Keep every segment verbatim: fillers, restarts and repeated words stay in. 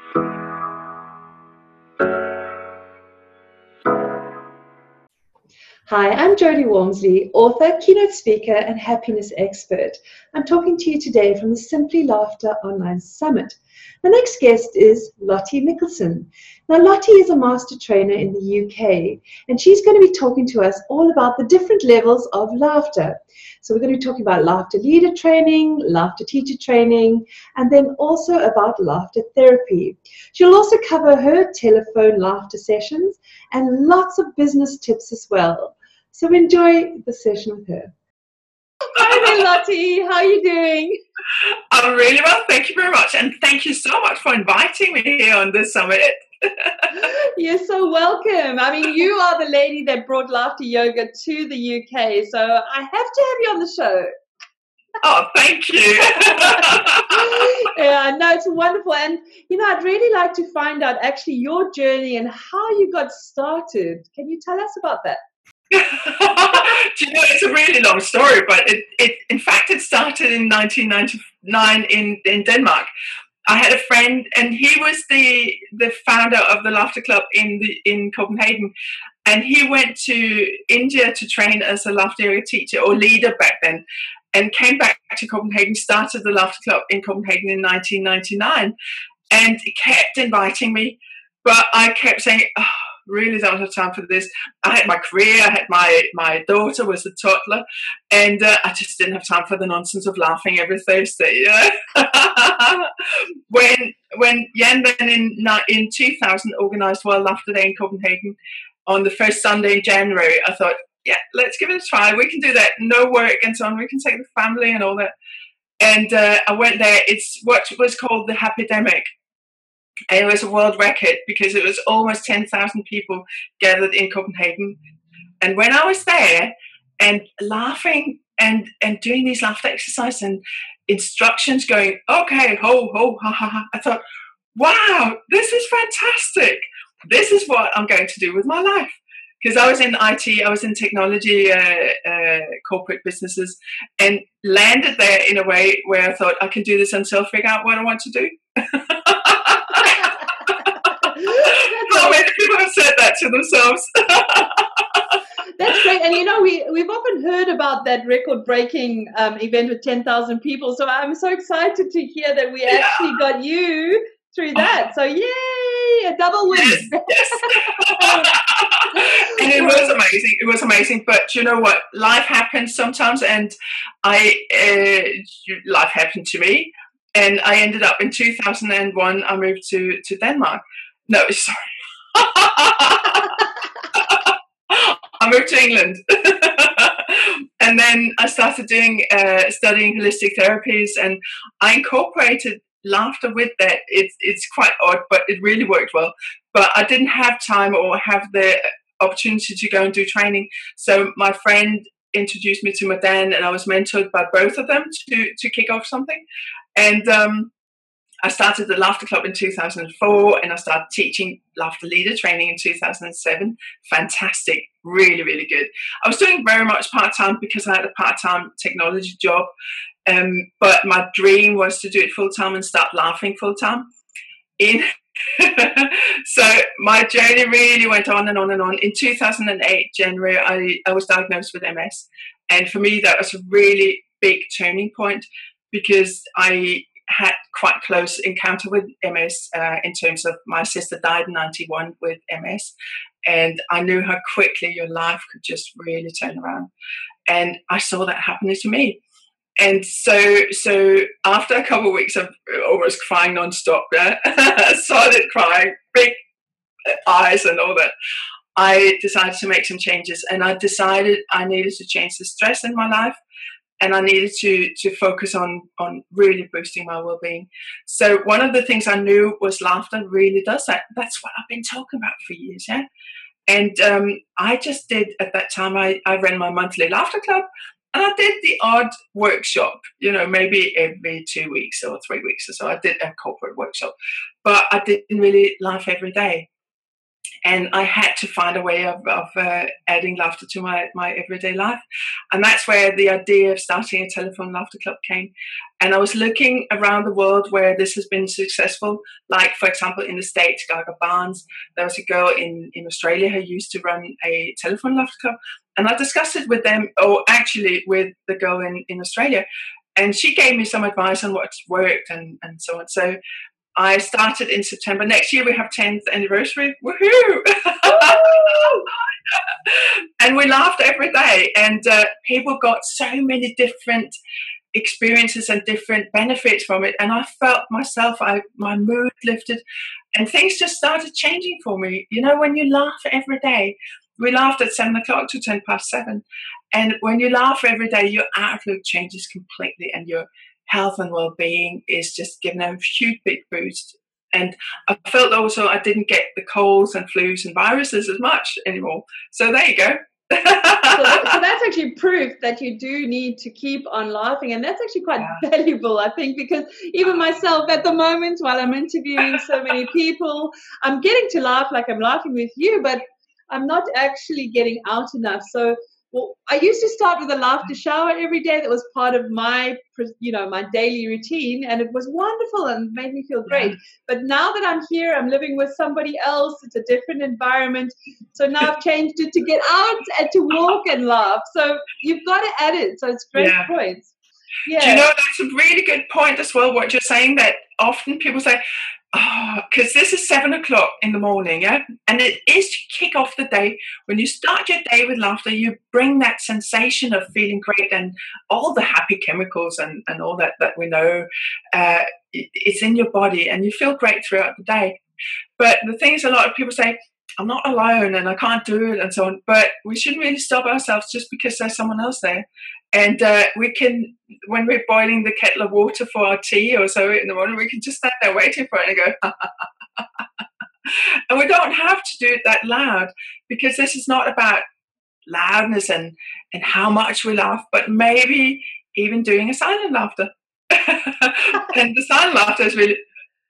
Hi, I'm Jodie Walmsley, author, keynote speaker, and happiness expert. I'm talking to you today from the Simply Laughter Online Summit. The next guest is Lottie Nicholson. Now, Lottie is a master trainer in the U K, and she's going to be talking to us all about the different levels of laughter. So we're going to be talking about laughter leader training, laughter teacher training, and then also about laughter therapy. She'll also cover her telephone laughter sessions and lots of business tips as well. So enjoy the session with her. Hi there, Lottie. How are you doing? I'm really well, thank you very much. And thank you so much for inviting me here on this summit. You're so welcome. I mean, you are the lady that brought laughter yoga to the U K, so I have to have you on the show. Oh, thank you. Yeah, no, it's wonderful. And, you know, I'd really like to find out actually your journey and how you got started. Can you tell us about that? Do you know, it's a really long story, but it, it in fact, it started in nineteen ninety-nine in, in Denmark. I had a friend, and he was the the founder of the Laughter Club in the in Copenhagen, and he went to India to train as a laughter yoga teacher or leader back then, and came back to Copenhagen, started the Laughter Club in Copenhagen in nineteen ninety-nine, and kept inviting me, but I kept saying, oh, really don't have time for this. I had my career, I had my, my daughter was a toddler, and uh, I just didn't have time for the nonsense of laughing every Thursday. You know? when when Jan then in, in two thousand organised World Laughter Day in Copenhagen on the first Sunday in January, I thought, yeah, let's give it a try. We can do that. No work and so on. We can take the family and all that. And uh, I went there. It's what was called the Happydemic. And it was a world record because it was almost ten thousand people gathered in Copenhagen. And when I was there and laughing and, and doing these laughter exercises and instructions going, okay, ho, ho, ha, ha, ha, I thought, wow, this is fantastic. This is what I'm going to do with my life. Because I was in I T, I was in technology, uh, uh, corporate businesses, and landed there in a way where I thought I can do this until I figure out what I want to do. How many people have said that to themselves? That's great. And, you know, we, we've often heard about that record-breaking um, event with ten thousand people. So I'm so excited to hear that we Yeah. actually got you through that. So, yay, a double win. Yes, yes. And it was amazing. It was amazing. But you know what? Life happens sometimes. And I uh, life happened to me. And I ended up in two thousand one, I moved to, to Denmark. No, sorry. I moved to England. And then I started doing, uh, studying holistic therapies, and I incorporated laughter with that. It's, it's quite odd, but it really worked well. But I didn't have time or have the opportunity to go and do training. So my friend introduced me to Madan, and I was mentored by both of them to, to kick off something. And, um, I started the Laughter Club in two thousand four, and I started teaching laughter leader training in two thousand seven. Fantastic. Really, really good. I was doing very much part-time because I had a part-time technology job. Um, but my dream was to do it full-time and start laughing full-time. In So my journey really went on and on and on. In two thousand eight, January, I, I was diagnosed with M S. And for me, that was a really big turning point because I had quite close encounter with M S uh, in terms of my sister died in ninety-one with M S, and I knew how quickly your life could just really turn around, and I saw that happening to me. And so, so after a couple of weeks of almost crying nonstop, yeah, solid crying, big eyes and all that, I decided to make some changes, and I decided I needed to change the stress in my life. And I needed to to focus on on really boosting my well-being. So one of the things I knew was laughter really does that. That's what I've been talking about for years, yeah. And um, I just did at that time. I I ran my monthly laughter club, and I did the odd workshop. You know, maybe every two weeks or three weeks or so. I did a corporate workshop, but I didn't really laugh every day. And I had to find a way of, of uh, adding laughter to my, my everyday life. And that's where the idea of starting a telephone laughter club came. And I was looking around the world where this has been successful. Like, for example, in the States, Gaga Barnes. There was a girl in, in Australia who used to run a telephone laughter club. And I discussed it with them, or actually with the girl in, in Australia. And she gave me some advice on what's worked and, and so on. So I started in September. Next year we have tenth anniversary. Woohoo! And we laughed every day, and uh, people got so many different experiences and different benefits from it. And I felt myself, I my mood lifted, and things just started changing for me. You know, when you laugh every day, we laughed at seven o'clock to ten past seven, and when you laugh every day, your outlook changes completely, and your health and well-being is just given a huge big boost. And I felt also I didn't get the colds and flus and viruses as much anymore. So there you go. so, that, so that's actually proof that you do need to keep on laughing, and that's actually quite yeah. valuable, I think, because even myself at the moment, while I'm interviewing so many people, I'm getting to laugh like I'm laughing with you, but I'm not actually getting out enough. So well, I used to start with a laughter shower every day. That was part of my, you know, my daily routine, and it was wonderful and made me feel great. Yeah. But now that I'm here, I'm living with somebody else. It's a different environment. So now I've changed it to get out and to walk and laugh. So you've got to add it. So it's great yeah. points. Yeah. Do you know, that's a really good point as well, what you're saying, that often people say, oh, because this is seven o'clock in the morning, yeah? And it is to kick off the day. When you start your day with laughter, you bring that sensation of feeling great and all the happy chemicals and, and all that that we know, uh, it, it's in your body, and you feel great throughout the day. But the thing is, a lot of people say, I'm not alone and I can't do it and so on. But we shouldn't really stop ourselves just because there's someone else there. And uh, we can, when we're boiling the kettle of water for our tea or so in the morning, we can just stand there waiting for it and go, ha, ha, ha, ha, ha. And we don't have to do it that loud, because this is not about loudness and, and how much we laugh, but maybe even doing a silent laughter. And the silent laughter is really...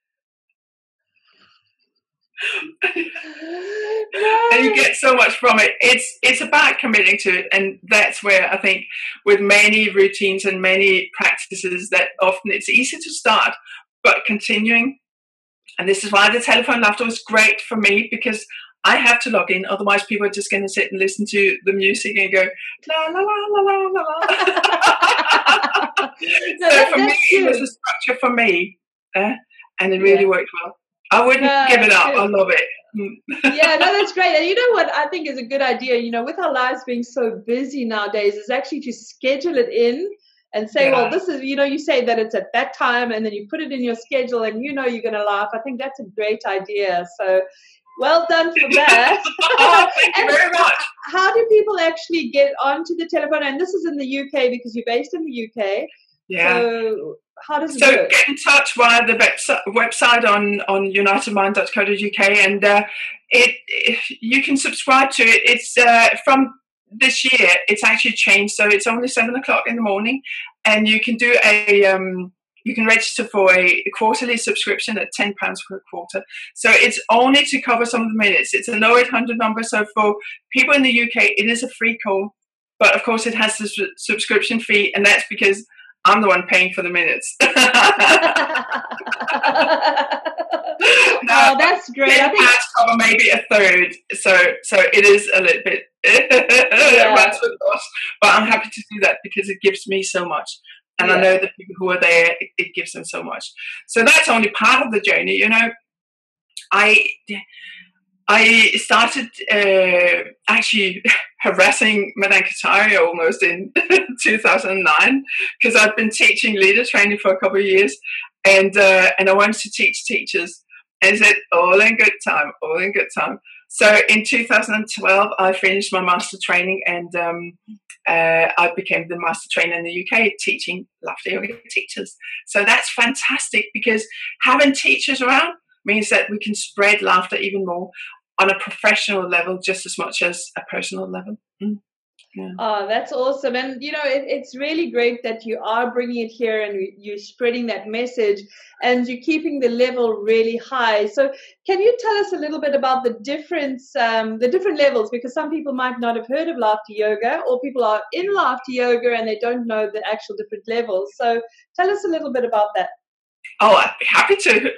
And you get so much from it. It's it's about committing to it, and that's where I think with many routines and many practices that often it's easy to start, but continuing. And this is why the telephone laughter was great for me, because I have to log in, otherwise people are just going to sit and listen to the music and go la la la la la la la. So no, for me, it was a structure for me, uh, and it really yeah. worked well. I wouldn't no, give it up. I love it. Yeah, no, that's great. And you know what I think is a good idea, you know, with our lives being so busy nowadays, is actually to schedule it in and say, yeah. well, this is, you know, you say that it's at that time, and then you put it in your schedule and you know you're going to laugh. I think that's a great idea. So well done for that. Oh, thank you very much. How do people actually get onto the telephone? And this is in the U K, because you're based in the U K. Yeah. So how does it so work? Get in touch via the website, website on, on united mind dot co dot U K, and uh, it, it you can subscribe to it. It's uh, from this year. It's actually changed, so it's only seven o'clock in the morning, and you can do a um, you can register for a quarterly subscription at ten pounds per quarter. So it's only to cover some of the minutes. It's a low eight hundred number, so for people in the U K, it is a free call, but of course it has the su- subscription fee, and that's because I'm the one paying for the minutes. No, oh, that's great. I think cover maybe a third, so so it is a little bit yeah. runs with us. But I'm happy to do that because it gives me so much, and yeah. I know the people who are there, it, it gives them so much. So that's only part of the journey, you know. I. I started uh, actually harassing Madame Kataria almost in two thousand nine, because I've been teaching leader training for a couple of years, and uh, and I wanted to teach teachers, and said all in good time, all in good time. So in two thousand twelve, I finished my master training, and um, uh, I became the master trainer in the U K teaching laughter yoga teachers. So that's fantastic, because having teachers around means that we can spread laughter even more on a professional level just as much as a personal level. Mm. Yeah. Oh, that's awesome. And, you know, it, it's really great that you are bringing it here and you're spreading that message and you're keeping the level really high. So can you tell us a little bit about the difference, um, the different levels? Because some people might not have heard of laughter yoga, or people are in laughter yoga and they don't know the actual different levels. So tell us a little bit about that. Oh, I'd be happy to.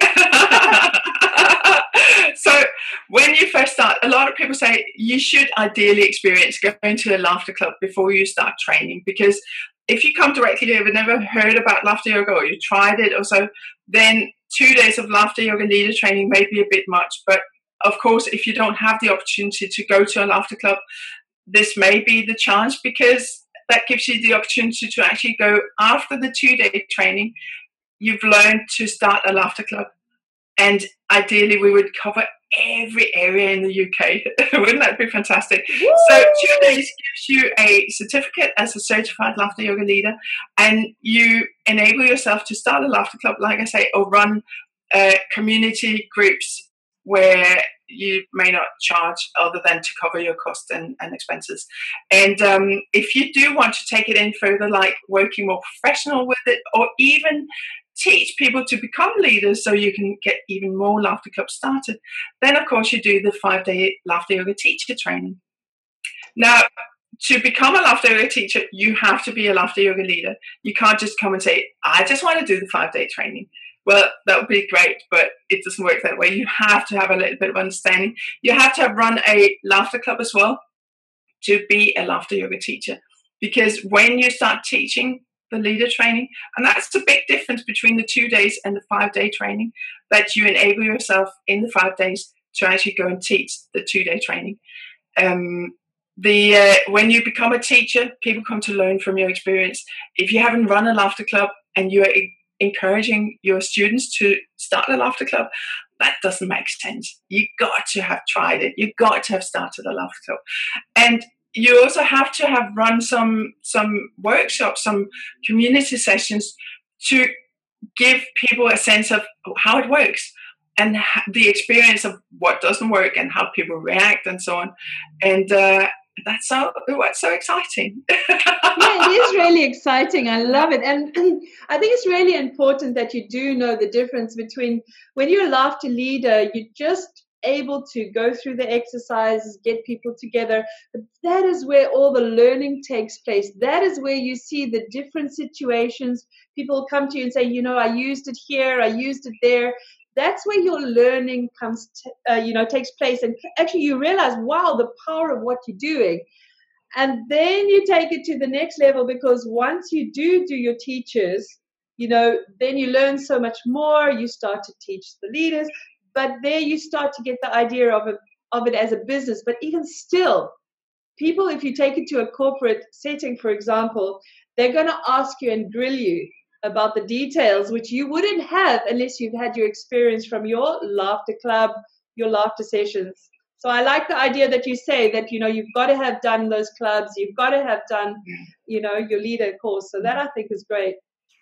So when you first start, a lot of people say you should ideally experience going to a laughter club before you start training, because if you come directly, you've never heard about laughter yoga or you tried it or so, then two days of laughter yoga leader training may be a bit much. But of course, if you don't have the opportunity to go to a laughter club, this may be the chance, because that gives you the opportunity to actually go after the two-day training. You've learned to start a laughter club, and ideally we would cover every area in the U K. Wouldn't that be fantastic? Woo! So two days gives you a certificate as a certified laughter yoga leader, and you enable yourself to start a laughter club, like I say, or run uh, community groups where you may not charge other than to cover your costs and, and expenses. And um, if you do want to take it in further, like working more professional with it, or even teach people to become leaders so you can get even more laughter clubs started, then of course you do the five-day laughter yoga teacher training. Now, to become a laughter yoga teacher, you have to be a laughter yoga leader. You can't just come and say, I just want to do the five-day training. Well, that would be great, but it doesn't work that way. You have to have a little bit of understanding. You have to have run a laughter club as well to be a laughter yoga teacher, because when you start teaching the leader training, and that's the big difference between the two days and the five-day training, that you enable yourself in the five days to actually go and teach the two-day training. Um, the uh, when you become a teacher, people come to learn from your experience. If you haven't run a laughter club and you are encouraging your students to start a laughter club, that doesn't make sense. You got to have tried it. You got to have started a laughter club, and you also have to have run some some workshops, some community sessions to give people a sense of how it works and the experience of what doesn't work and how people react and so on. And uh, that's so what's so exciting. Yeah, it is really exciting. I love it. And I think it's really important that you do know the difference between when you're a laughter leader, you're just able to go through the exercises, get people together. But that is where all the learning takes place. That is where you see the different situations. People come to you and say, you know, I used it here, I used it there. That's where your learning comes, to, uh, you know, takes place. And actually you realize, wow, the power of what you're doing. And then you take it to the next level, because once you do do your teachers, you know, then you learn so much more. You start to teach the leaders, but there you start to get the idea of it, of it as a business. But even still, people, if you take it to a corporate setting, for example, they're going to ask you and grill you about the details, which you wouldn't have unless you've had your experience from your laughter club, your laughter sessions. So I like the idea that you say that, you know, you've got to have done those clubs, you've got to have done, you know, your leader course. So that I think is great.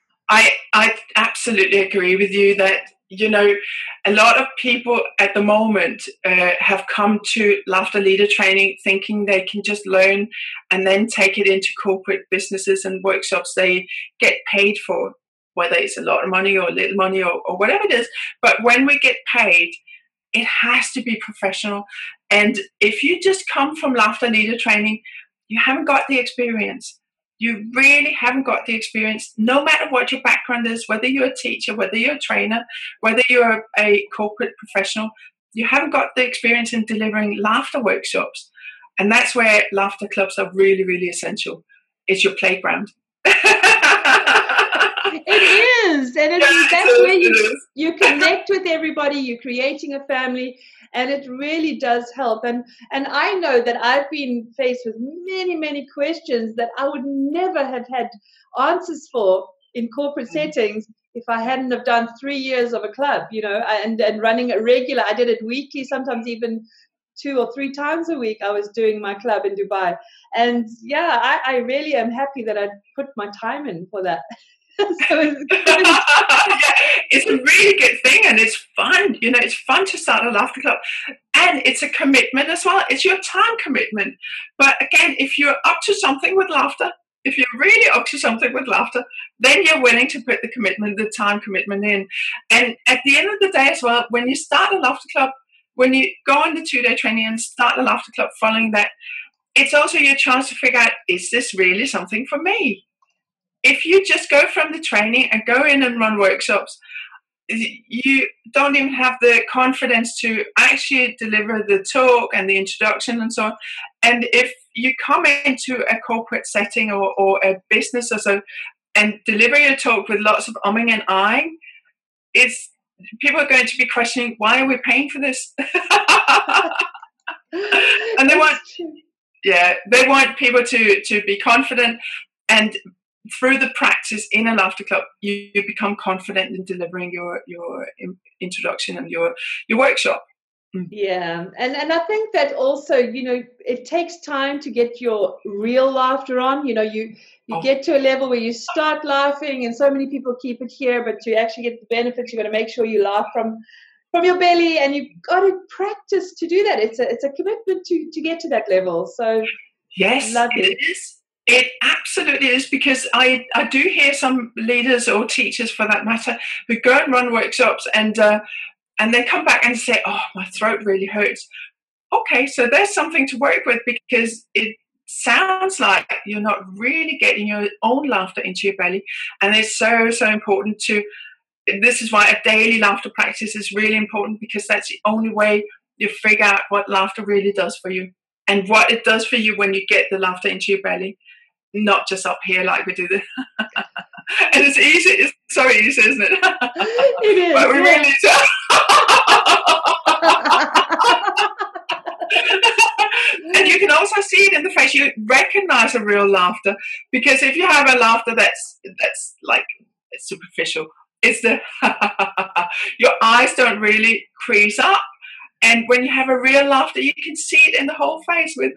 I I absolutely agree with you that, you know, a lot of people at the moment uh, have come to laughter leader training thinking they can just learn and then take it into corporate businesses and workshops they get paid for, whether it's a lot of money or little money or, or whatever it is. But when we get paid, it has to be professional. And if you just come from laughter leader training, you haven't got the experience. You really haven't got the experience, no matter what your background is, whether you're a teacher, whether you're a trainer, whether you're a corporate professional, you haven't got the experience in delivering laughter workshops. And that's where laughter clubs are really, really essential. It's your playground. It is. And it, Yeah, that's it where you, is. you connect with everybody, you're creating a family, and it really does help. And and I know that I've been faced with many, many questions that I would never have had answers for in corporate mm-hmm. settings if I hadn't have done three years of a club, you know, and, and running it regular. I did it weekly, sometimes even two or three times a week I was doing my club in Dubai. And yeah, I, I really am happy that I put my time in for that. So it's, yeah, it's a really good thing, and it's fun. You know, it's fun to start a laughter club. and it's a commitment as well. It's your time commitment. But again, if you're up to something with laughter, if you're really up to something with laughter, then you're willing to put the commitment, the time commitment in. And at the end of the day as well, when you start a laughter club, when you go on the two-day training and start a laughter club following that, it's also your chance to figure out, is this really something for me? If you just go from the training and go in and run workshops, you don't even have the confidence to actually deliver the talk and the introduction and so on. And if you come into a corporate setting or, or a business or so and deliver your talk with lots of umming and ahhing, it's, people are going to be questioning, why are we paying for this? And they want, yeah, they want people to, to be confident, and through the practice in a laughter club, you, you become confident in delivering your your introduction and your your workshop. Mm. Yeah, and and I think that also, you know, it takes time to get your real laughter on. You know, you you oh. get to a level where you start laughing, and so many people keep it here, but to actually get the benefits, you've got to make sure you laugh from from your belly, and you've got to practice to do that. It's a it's a commitment to to get to that level. So yes, lovely. It is. It absolutely is, because I, I do hear some leaders or teachers, for that matter, who go and run workshops and uh, and they come back and say, oh, my throat really hurts. Okay, so there's something to work with, because it sounds like you're not really getting your own laughter into your belly. And it's so, so important to, this is why a daily laughter practice is really important, because that's the only way you figure out what laughter really does for you and what it does for you when you get the laughter into your belly. Not just up here like we do this. And it's easy, it's so easy, isn't it? It is. But we yeah. really do. And you can also see it in the face. You recognize a real laughter, because if you have a laughter that's that's like superficial, it's the your eyes don't really crease up. And when you have a real laughter, you can see it in the whole face with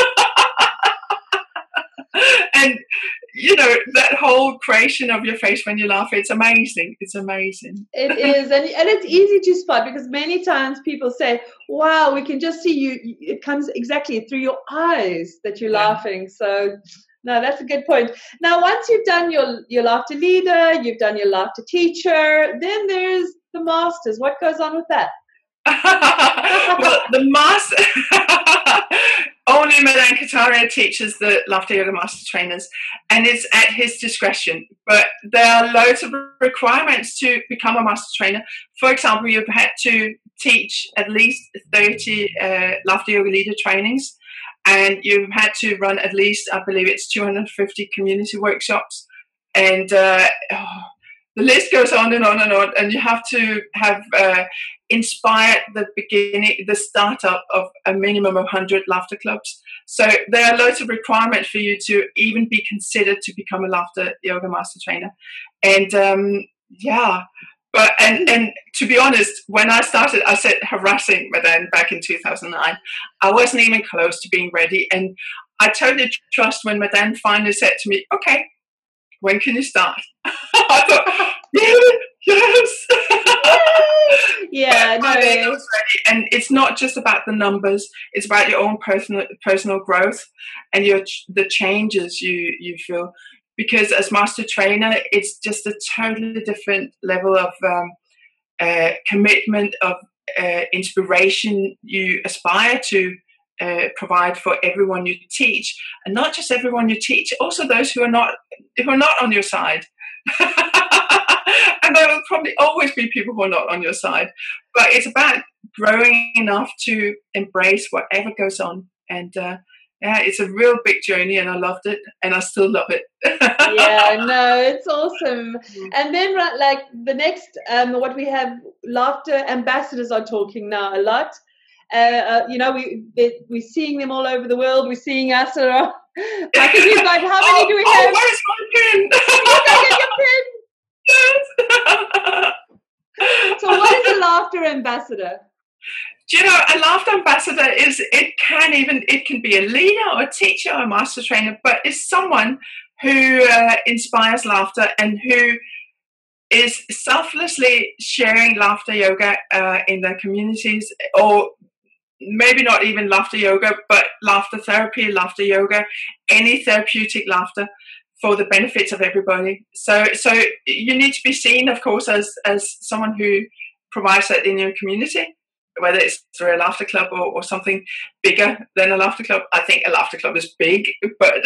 and you know, that whole creation of your face when you laugh, it's amazing. It's amazing. It is. And, and it's easy to spot, because many times people say, wow, we can just see you. It comes exactly through your eyes that you're yeah. laughing. So, no, that's a good point. Now, once you've done your, your laughter leader, you've done your laughter teacher, then there's the masters. What goes on with that? Well, the master... Only Madan Kataria teaches the Laughter Yoga Master Trainers, and it's at his discretion. But there are loads of requirements to become a Master Trainer. For example, you've had to teach at least thirty uh, Laughter Yoga Leader trainings, and you've had to run at least, I believe it's two hundred fifty community workshops. And uh, oh, the list goes on and on and on, and you have to have uh, inspired the beginning, the startup of a minimum of one hundred laughter clubs. So there are loads of requirements for you to even be considered to become a laughter yoga master trainer. And um, yeah, but and and to be honest, when I started, I said harassing Madan back in two thousand nine. I wasn't even close to being ready, and I totally trust when Madan finally said to me, "Okay, when can you start?" I thought, really? Yes. Yeah, no. I was ready. And it's not just about the numbers; it's about your own personal personal growth and your the changes you you feel. Because as master trainer, it's just a totally different level of um, uh, commitment, of uh, inspiration you aspire to uh, provide for everyone you teach, and not just everyone you teach, also those who are not who are not on your side. And there will probably always be people who are not on your side, but it's about growing enough to embrace whatever goes on. And uh, yeah, it's a real big journey, and I loved it, and I still love it. Yeah, no, it's awesome. And then, like the next, um, what we have, laughter ambassadors are talking now a lot. Uh, uh, you know, we they, we're seeing them all over the world. We're seeing us around. I think you've got, how many oh, do we oh, have? Where's my pin? You go get your pin. So what is a laughter ambassador? Do you know, a laughter ambassador is, it can even, it can be a leader or a teacher or a master trainer, but it's someone who uh, inspires laughter and who is selflessly sharing laughter yoga uh, in their communities, or maybe not even laughter yoga, but laughter therapy, laughter yoga, any therapeutic laughter for the benefits of everybody. So, so you need to be seen, of course, as as someone who provides that in your community, whether it's through a laughter club or, or something bigger than a laughter club. I think a laughter club is big, but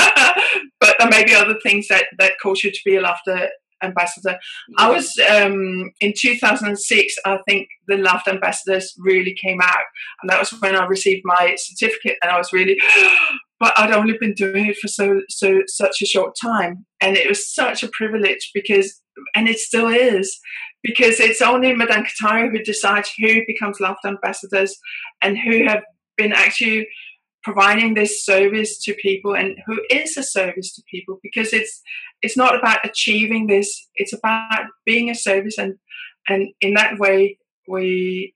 but there may be other things that, that cause you to be a laughter ambassador. I was um, in two thousand six, I think the laughter ambassadors really came out, and that was when I received my certificate, and I was really, but I'd only been doing it for so so such a short time, and it was such a privilege because, and it still is, because it's only Madame Kataria who decides who becomes laughter ambassadors and who have been actually providing this service to people, and who is a service to people, because it's it's not about achieving this, it's about being a service, and and in that way we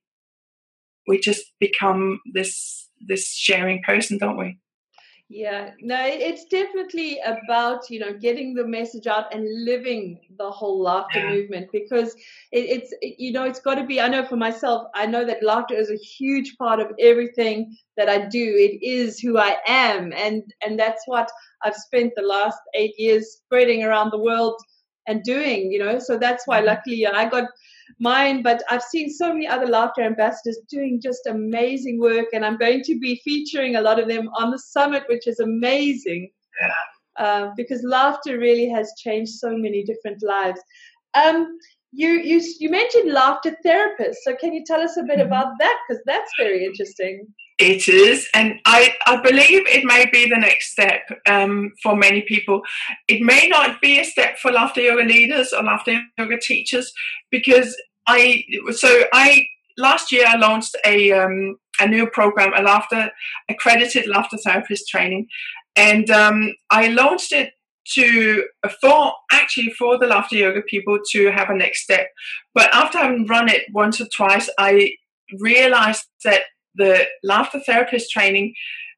we just become this this sharing person, don't we? Yeah, no, it's definitely about, you know, getting the message out and living the whole laughter Yeah. movement, because it, it's, it, you know, it's got to be, I know for myself, I know that laughter is a huge part of everything that I do. It is who I am. And, and that's what I've spent the last eight years spreading around the world and doing, you know, so that's why luckily I got mine, but I've seen so many other laughter ambassadors doing just amazing work, and I'm going to be featuring a lot of them on the summit, which is amazing. Yeah. Uh, because laughter really has changed so many different lives. Um, you you you mentioned laughter therapists, so can you tell us a bit mm-hmm. about that, because that's very interesting. It is, and I, I believe it may be the next step um, for many people. It may not be a step for laughter yoga leaders or laughter yoga teachers, because I so I last year I launched a um, a new program, a laughter accredited laughter therapist training, and um, I launched it to for actually for the laughter yoga people to have a next step. But after having run it once or twice, I realized that the laughter therapist training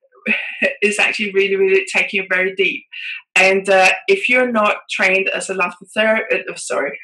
is actually really, really taking it very deep. And uh, if you're not trained as a laughter therapist, oh, sorry,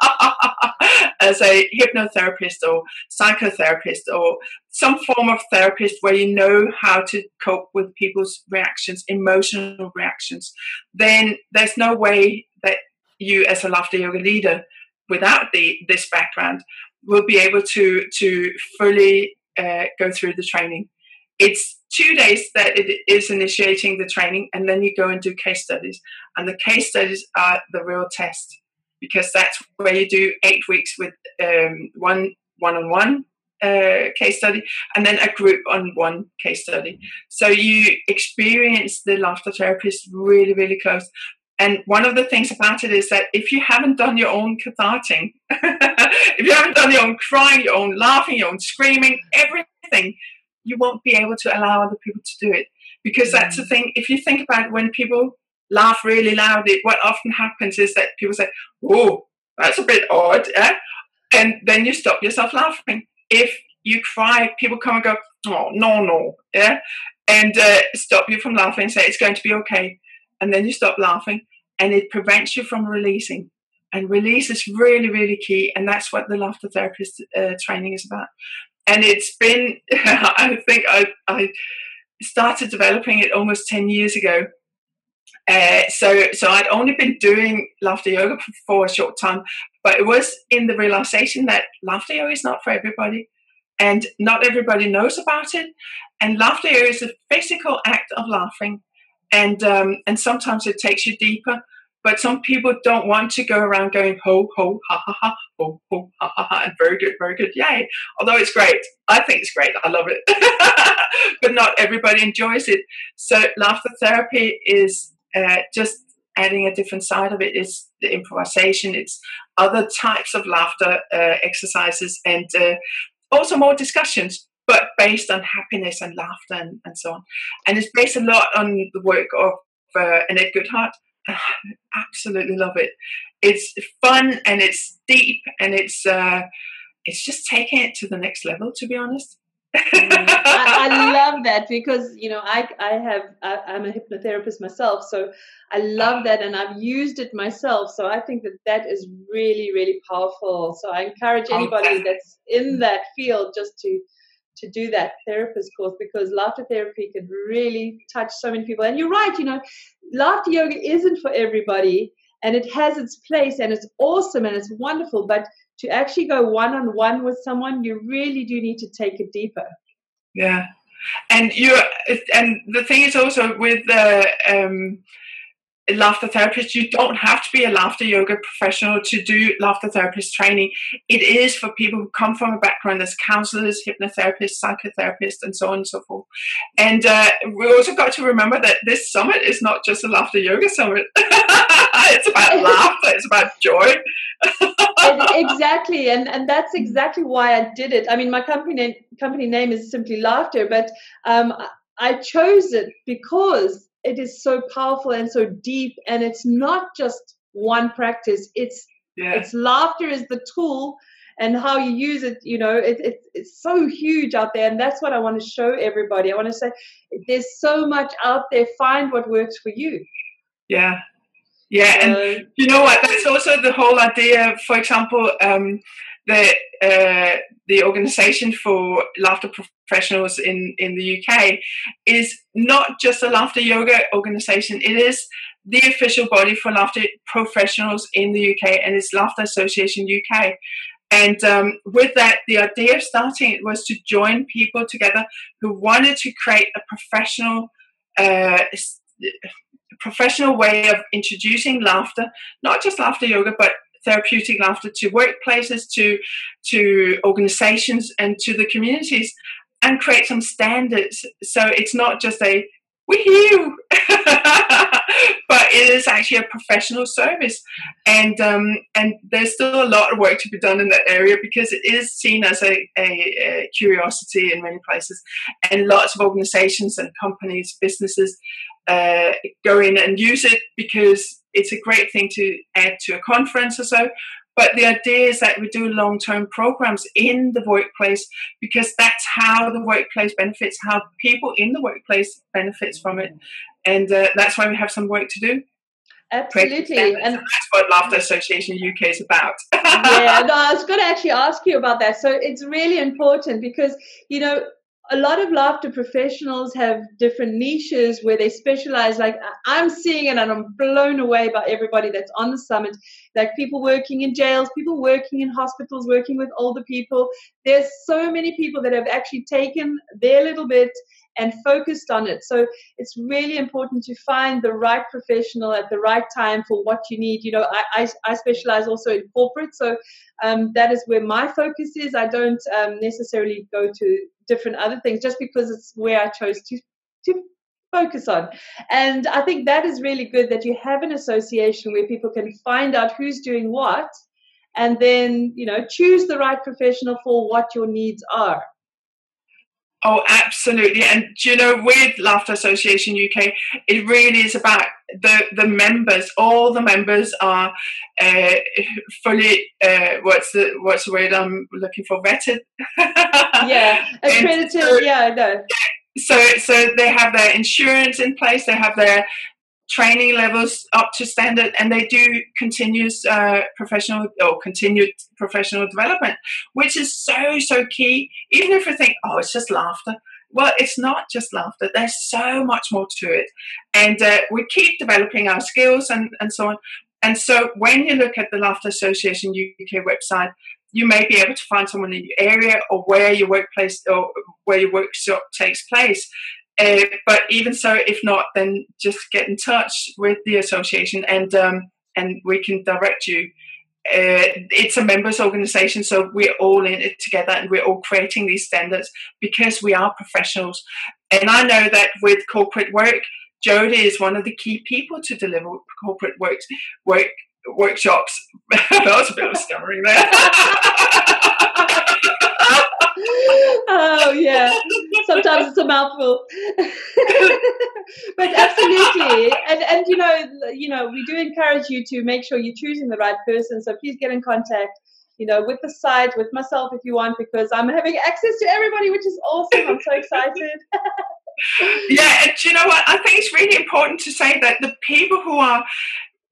as a hypnotherapist or psychotherapist or some form of therapist where you know how to cope with people's reactions, emotional reactions, then there's no way that you as a laughter yoga leader without the this background will be able to, to fully Uh, go through the training. It's two days that it is initiating the training, and then you go and do case studies. And the case studies are the real test, because that's where you do eight weeks with um, one one-on-one uh, case study, and then a group on one case study. So you experience the laughter therapist really, really close. And one of the things about it is that if you haven't done your own catharting, if you haven't done your own crying, your own laughing, your own screaming, everything, you won't be able to allow other people to do it. Because mm-hmm. that's the thing. If you think about it, when people laugh really loudly, what often happens is that people say, "Oh, that's a bit odd," eh? And then you stop yourself laughing. If you cry, people come and go, "Oh, no, no," yeah, and uh, stop you from laughing and say, "It's going to be okay." And then you stop laughing, and it prevents you from releasing. And release is really, really key, and that's what the laughter therapist uh, training is about. And it's been, I think I, I started developing it almost ten years ago. Uh, so, so I'd only been doing laughter yoga for a short time, but it was in the realization that laughter yoga is not for everybody, and not everybody knows about it. And laughter yoga is a physical act of laughing. And um, and sometimes it takes you deeper, but some people don't want to go around going ho ho ha ha ha ho ho ha ha ha and very good, very good, yay. Although it's great, I think it's great, I love it, but not everybody enjoys it. So laughter therapy is uh, just adding a different side of it. It's the improvisation, it's other types of laughter uh, exercises, and uh, also more discussions, but based on happiness and laughter and, and so on. And it's based a lot on the work of uh, Annette Goodhart. I absolutely love it. It's fun, and it's deep, and it's uh, it's just taking it to the next level, to be honest. mm, I, I love that, because, you know, I, I have, I, I'm a hypnotherapist myself, so I love that, and I've used it myself. So I think that that is really, really powerful. So I encourage anybody that's in that field just to to do that therapist course, because laughter therapy can really touch so many people. And you're right, you know, laughter yoga isn't for everybody, and it has its place, and it's awesome and it's wonderful. But to actually go one-on-one with someone, you really do need to take it deeper. Yeah. And you and the thing is also with the um, laughter therapist, you don't have to be a laughter yoga professional to do laughter therapist training. It is for people who come from a background as counselors, hypnotherapists, psychotherapists, and so on and so forth. And uh, we also got to remember that this summit is not just a laughter yoga summit. It's about laughter. It's about joy. Exactly, and and that's exactly why I did it. I mean, my company name, company name is Simply Laughter, but um, I chose it because it is so powerful and so deep, and it's not just one practice. It's yeah. it's laughter is the tool, and how you use it. You know, it, it it's so huge out there, and that's what I want to show everybody. I want to say there's so much out there. Find what works for you. Yeah. Yeah, and you know what? That's also the whole idea. For example, um, the uh, the organization for laughter professionals in, in the U K is not just a laughter yoga organization. It is the official body for laughter professionals in the U K, and it's Laughter Association U K. And um, with that, the idea of starting it was to join people together who wanted to create a professional. Uh, professional way of introducing laughter, not just laughter yoga, but therapeutic laughter to workplaces, to to organizations, and to the communities, and create some standards. So it's not just a woohoo, but it is actually a professional service. And um, and there's still a lot of work to be done in that area, because it is seen as a, a, a curiosity in many places, and lots of organizations and companies, businesses uh, go in and use it because it's a great thing to add to a conference or so. But the idea is that we do long-term programs in the workplace, because that's how the workplace benefits, how people in the workplace benefits from it. And uh, that's why we have some work to do. Absolutely. And, and that's what Laughter Association U K is about. Yeah, no, I was going to actually ask you about that. So it's really important because, you know, a lot of laughter professionals have different niches where they specialize. Like I'm seeing it, and I'm blown away by everybody that's on the summit. Like people working in jails, people working in hospitals, working with older people. There's so many people that have actually taken their little bit and focused on it. So it's really important to find the right professional at the right time for what you need. You know, I, I, I specialize also in corporate. So um, that is where my focus is. I don't um, necessarily go to different other things just because it's where I chose to, to focus on. And I think that is really good that you have an association where people can find out who's doing what, and then, you know, choose the right professional for what your needs are. Oh, absolutely. And, you know, with Laughter Association U K, it really is about the, the members. All the members are uh, fully, uh, what's the what's the word I'm looking for, vetted? Yeah, accredited, so, yeah, I know. So, so they have their insurance in place, they have their training levels up to standard, and they do continuous uh, professional or continued professional development, which is so, so key. Even if we think, oh, it's just laughter. Well, it's not just laughter. There's so much more to it. And uh, we keep developing our skills and, and so on. And so when you look at the Laughter Association U K website, you may be able to find someone in your area or where your workplace or where your workshop takes place. Uh, but even so, if not, then just get in touch with the association, and um, and we can direct you. Uh, it's a members organization, so we're all in it together, and we're all creating these standards because we are professionals. And I know that with corporate work, Jody is one of the key people to deliver corporate work, work workshops. That was a bit of stammering there. Oh yeah, sometimes it's a mouthful. But absolutely, and and you know, you know, we do encourage you to make sure you're choosing the right person. So please get in contact, you know, with the site, with myself if you want, because I'm having access to everybody, which is awesome. I'm so excited. Yeah, and you know what? I think it's really important to say that the people who are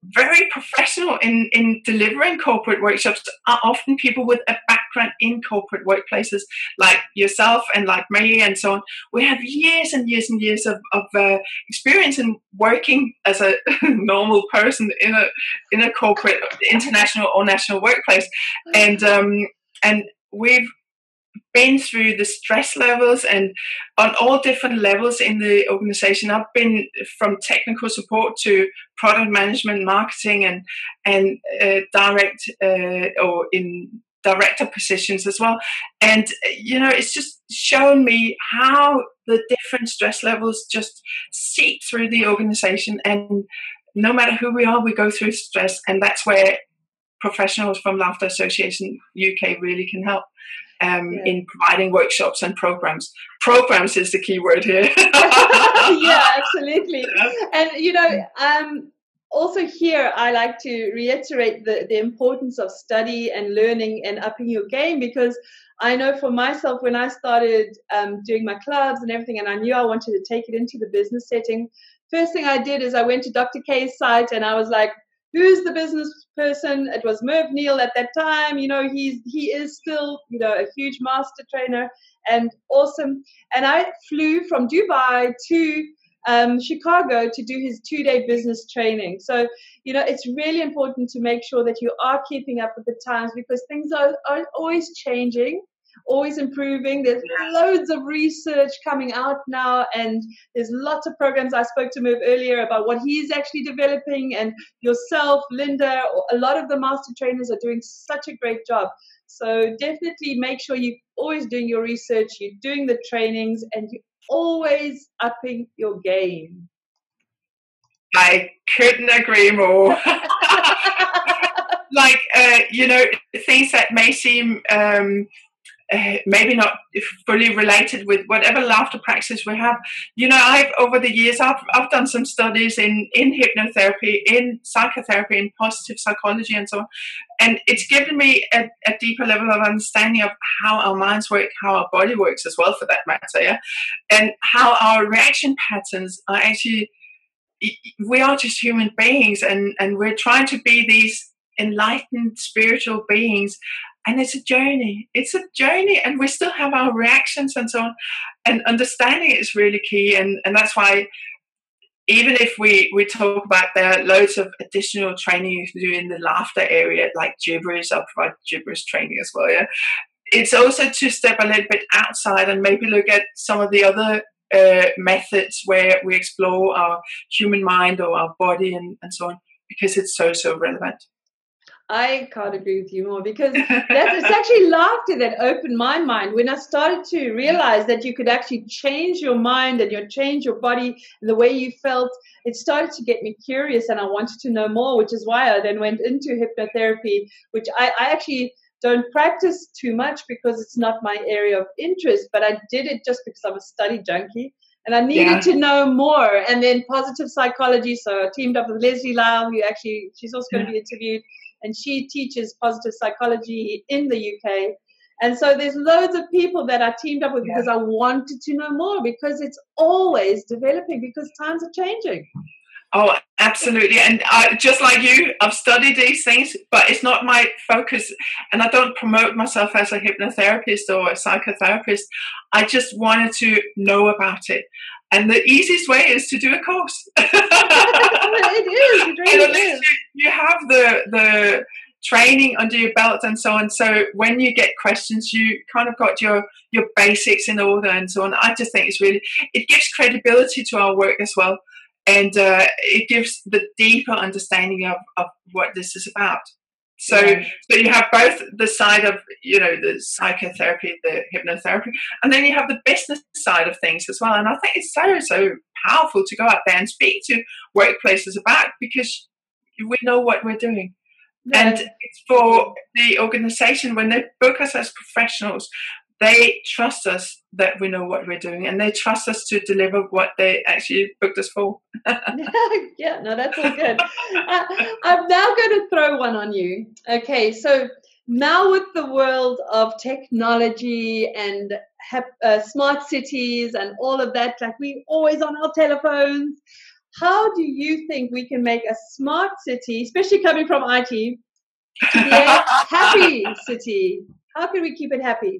very professional in, in delivering corporate workshops are often people with a background in corporate workplaces, like yourself and like me and so on. We have years and years and years of, of uh, experience in working as a normal person in a in a corporate, international or national workplace, and um, and we've been through the stress levels and on all different levels in the organization. I've been from technical support to product management, marketing, and and uh, direct uh, or in director positions as well. And you know, it's just shown me how the different stress levels just seep through the organization. And no matter who we are, we go through stress, and that's where professionals from Laughter Association U K really can help. Um, yeah. In providing workshops and programs. Programs is the key word here. Yeah, absolutely. Yeah. And, you know, um, also here, I like to reiterate the, the importance of study and learning and upping your game, because I know for myself, when I started um, doing my clubs and everything, and I knew I wanted to take it into the business setting, first thing I did is I went to Doctor K's site and I was like, who's the business person? It was Merv Neal at that time. You know, he's he is still, you know, a huge master trainer and awesome. And I flew from Dubai to um, Chicago to do his two-day business training. So, you know, it's really important to make sure that you are keeping up with the times, because things are, are always changing, always improving. There's loads of research coming out now, and there's lots of programs. I spoke to Merv earlier about what he's actually developing, and yourself, Linda, a lot of the master trainers are doing such a great job. So definitely make sure you're always doing your research, you're doing the trainings, and you're always upping your game. I couldn't agree more. Like, uh, you know, things that may seem um, Uh, maybe not fully related with whatever laughter practice we have. You know, I've over the years, I've I've done some studies in, in hypnotherapy, in psychotherapy, in positive psychology and so on. And it's given me a, a deeper level of understanding of how our minds work, how our body works as well, for that matter, yeah? And how our reaction patterns are actually, we are just human beings, and, and we're trying to be these enlightened spiritual beings. And it's a journey. It's a journey, and we still have our reactions and so on. And understanding it is really key. And, and that's why, even if we, we talk about there are loads of additional training you can do in the laughter area, like gibberish, I'll provide gibberish training as well. Yeah, it's also to step a little bit outside and maybe look at some of the other uh, methods where we explore our human mind or our body and, and so on, because it's so, so relevant. I can't agree with you more, because that, it's actually laughter that opened my mind when I started to realize that you could actually change your mind and you change your body and the way you felt. It started to get me curious, and I wanted to know more, which is why I then went into hypnotherapy, which I, I actually don't practice too much because it's not my area of interest, but I did it just because I'm a study junkie. And I needed yeah. to know more. And then positive psychology. So I teamed up with Leslie Lau, who actually, she's also going to be interviewed. And she teaches positive psychology in the U K. And so there's loads of people that I teamed up with yeah. because I wanted to know more, because it's always developing, because times are changing. Oh, absolutely. And I, just like you, I've studied these things, but it's not my focus. And I don't promote myself as a hypnotherapist or a psychotherapist. I just wanted to know about it. And the easiest way is to do a course. It is. It really and at least is. You, you have the the training under your belt and so on. So when you get questions, you kind of got your, your basics in order and so on. I just think it's really, it gives credibility to our work as well. And uh, it gives the deeper understanding of, of what this is about. So, yeah. so you have both the side of, you know, the psychotherapy, the hypnotherapy, and then you have the business side of things as well. And I think it's so, so powerful to go out there and speak to workplaces about, because we know what we're doing. Yeah. And it's for the organization, when they book us as professionals, they trust us that we know what we're doing, and they trust us to deliver what they actually booked us for. Yeah, no, that's all good. uh, I'm now going to throw one on you. Okay, so now with the world of technology and uh, smart cities and all of that, like we're always on our telephones, how do you think we can make a smart city, especially coming from I T, to be a happy city? How can we keep it happy?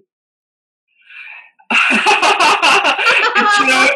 you know,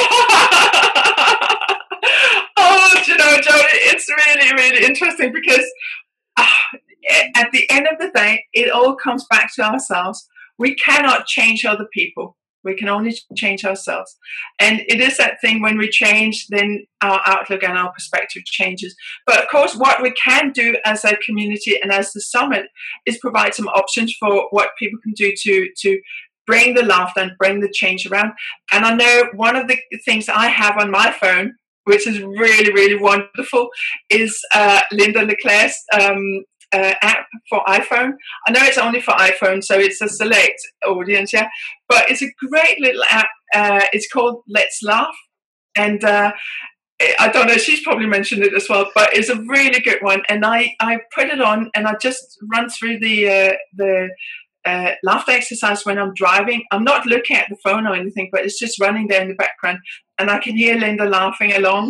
oh, you know, Jody, it's really, really interesting because uh, at the end of the day, it all comes back to ourselves. We cannot change other people. We can only change ourselves. And it is that thing, when we change, then our outlook and our perspective changes. But of course, what we can do as a community and as the summit is provide some options for what people can do to, to bring the laughter and bring the change around. And I know one of the things I have on my phone, which is really, really wonderful, is uh, Linda Leclerc's um, uh, app for iPhone. I know it's only for iPhone, so it's a select audience, yeah. But it's a great little app. Uh, it's called Let's Laugh. And uh, I don't know, she's probably mentioned it as well, but it's a really good one. And I, I put it on and I just run through the uh, the uh, laughter exercise when I'm driving. I'm not looking at the phone or anything, but it's just running there in the background. And I can hear Linda laughing along.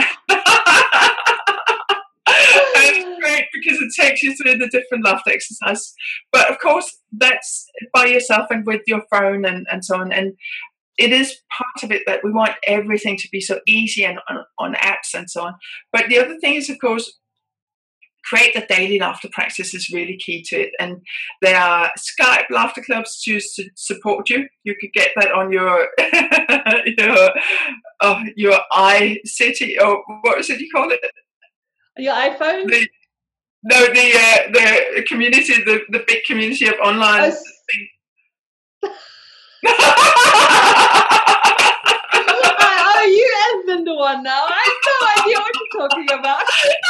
And it's great because it takes you through the different laughter exercises. But of course, that's by yourself and with your phone and, and so on. And it is part of it that we want everything to be so easy and on, on apps and so on. But the other thing is, of course, create the daily laughter practice is really key to it. And there are Skype laughter clubs to su- support you. You could get that on your your oh, your iCity, or what is it you call it? Your iPhone? The, no, the uh, the community, the, the big community of online. Oh, oh, you admin the one now. I have no idea what you're talking about.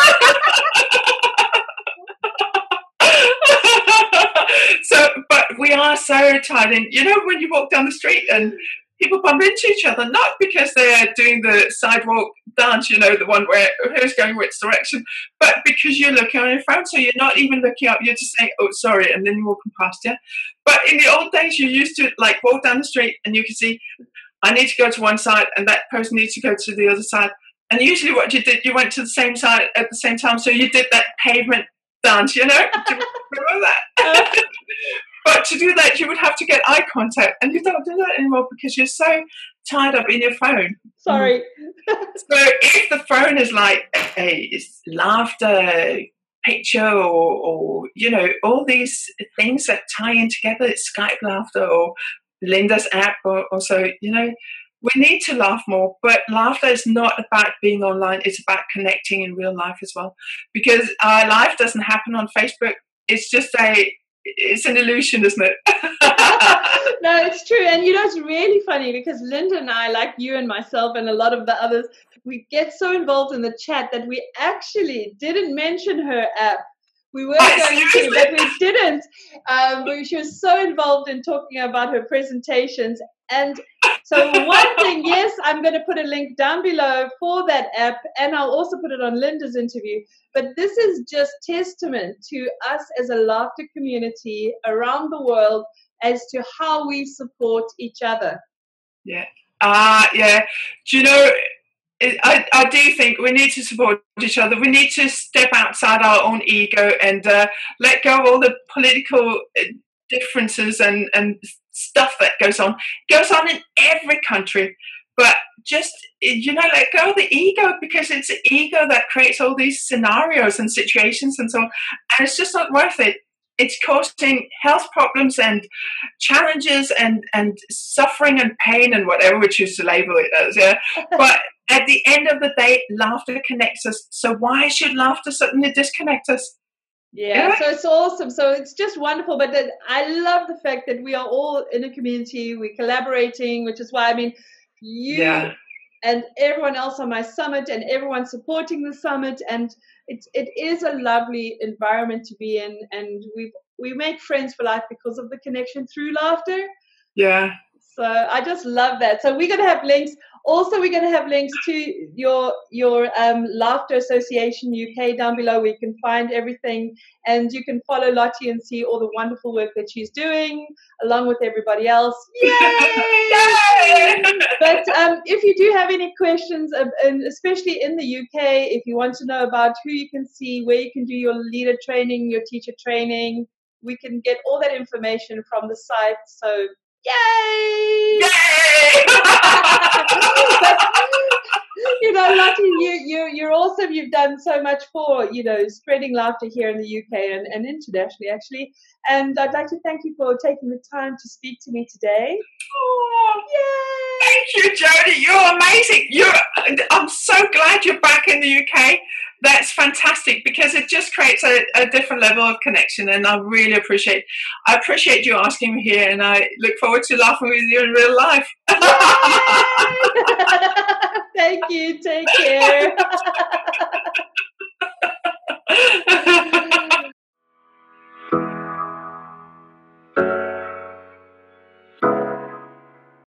So, but we are so tied in. You know, when you walk down the street and people bump into each other, not because they're doing the sidewalk dance, you know, the one where who's going which direction, but because you're looking on your phone, so you're not even looking up, you're just saying, oh, sorry, and then you're walking past you. But in the old days, you used to, like, walk down the street and you could see, I need to go to one side and that person needs to go to the other side. And usually what you did, you went to the same side at the same time, so you did that pavement dance, you know? Do you remember that? But to do that, you would have to get eye contact, and you don't do that anymore because you're so tied up in your phone. Sorry. So if the phone is like a laughter picture, or, or, you know, all these things that tie in together, it's Skype laughter or Linda's app, or, or so, you know, we need to laugh more. But laughter is not about being online. It's about connecting in real life as well. Because our life doesn't happen on Facebook. It's just a, it's an illusion, isn't it? No, it's true. And you know, it's really funny because Linda and I, like you and myself and a lot of the others, we get so involved in the chat that we actually didn't mention her app. We were going to, but we didn't. Um, but she was so involved in talking about her presentations. And so one thing, yes, I'm going to put a link down below for that app, and I'll also put it on Linda's interview. But this is just testament to us as a laughter community around the world as to how we support each other. Yeah. Ah, uh, yeah. Do you know, I, I do think we need to support each other. We need to step outside our own ego and uh, let go of all the political differences and, and stuff that goes on. It goes on in every country. But just, you know, let go of the ego, because it's the ego that creates all these scenarios and situations and so on. And it's just not worth it. It's causing health problems and challenges and, and suffering and pain and whatever we choose to label it as. Yeah. But at the end of the day, laughter connects us. So why should laughter suddenly disconnect us? Yeah, yeah, so it's awesome. So it's just wonderful. But that, I love the fact that we are all in a community. We're collaborating, which is why, I mean, you yeah. and everyone else on my summit and everyone supporting the summit. And it's, it is a lovely environment to be in. And we we make friends for life because of the connection through laughter. Yeah. So I just love that. So we're going to have links Also, we're going to have links to your your um, Laughter Association U K down below, where you can find everything, and you can follow Lottie and see all the wonderful work that she's doing, along with everybody else. Yay! Yay! But um, if you do have any questions, uh, and especially in the U K, if you want to know about who you can see, where you can do your leader training, your teacher training, we can get all that information from the site. So, yay! Yay! But, you know, Lottie, you, you, you're awesome. You've done so much for, you know, spreading laughter here in the U K and, and internationally, actually. And I'd like to thank you for taking the time to speak to me today. Oh, yay! Thank you, Jody. You're amazing. You're. I'm so glad you're back in the U K. That's fantastic, because it just creates a, a different level of connection, and I really appreciate. I appreciate you asking me here, and I look forward to laughing with you in real life. Thank you. Take care.